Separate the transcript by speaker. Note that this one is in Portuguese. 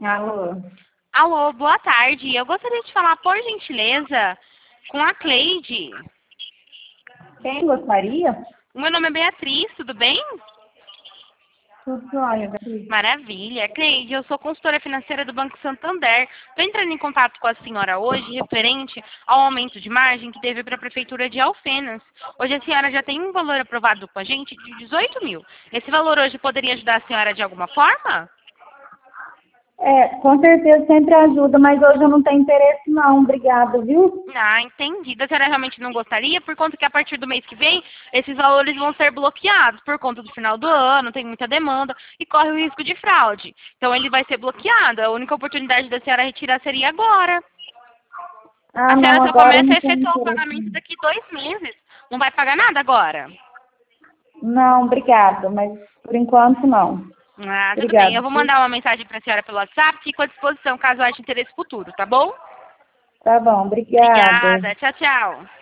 Speaker 1: Alô,
Speaker 2: Alô, boa tarde. Eu gostaria de falar, por gentileza, com a Cleide.
Speaker 1: quem gostaria?
Speaker 2: O meu nome é Beatriz, tudo bem?
Speaker 1: Tudo jóia, Beatriz.
Speaker 2: Maravilha. Cleide, eu sou consultora financeira do Banco Santander. Estou entrando em contato com a senhora hoje referente ao aumento de margem que teve para a Prefeitura de Alfenas. Hoje a senhora já tem um valor aprovado com a gente de 18 mil. Esse valor hoje poderia ajudar a senhora de alguma forma?
Speaker 1: Com certeza sempre ajuda, mas hoje eu não tenho interesse não, obrigada, viu?
Speaker 2: Ah, entendi. A senhora realmente não gostaria, por conta que a partir do mês que vem, esses valores vão ser bloqueados, por conta do final do ano, tem muita demanda e corre o risco de fraude. Então ele vai ser bloqueado. A única oportunidade da senhora retirar seria agora.
Speaker 1: Ah,
Speaker 2: A senhora
Speaker 1: não,
Speaker 2: só
Speaker 1: agora eu
Speaker 2: começa a
Speaker 1: não tenho
Speaker 2: efetuar o
Speaker 1: interesse
Speaker 2: pagamento
Speaker 1: não.
Speaker 2: daqui 2 meses. Não vai pagar nada agora.
Speaker 1: Não, obrigada, mas por enquanto não.
Speaker 2: Ah, tudo bem.
Speaker 1: Obrigada,
Speaker 2: Eu vou
Speaker 1: viu?
Speaker 2: mandar uma mensagem para a senhora pelo WhatsApp, fico à disposição caso haja interesse futuro, tá bom?
Speaker 1: Tá bom, obrigada.
Speaker 2: Obrigada. Tchau, tchau.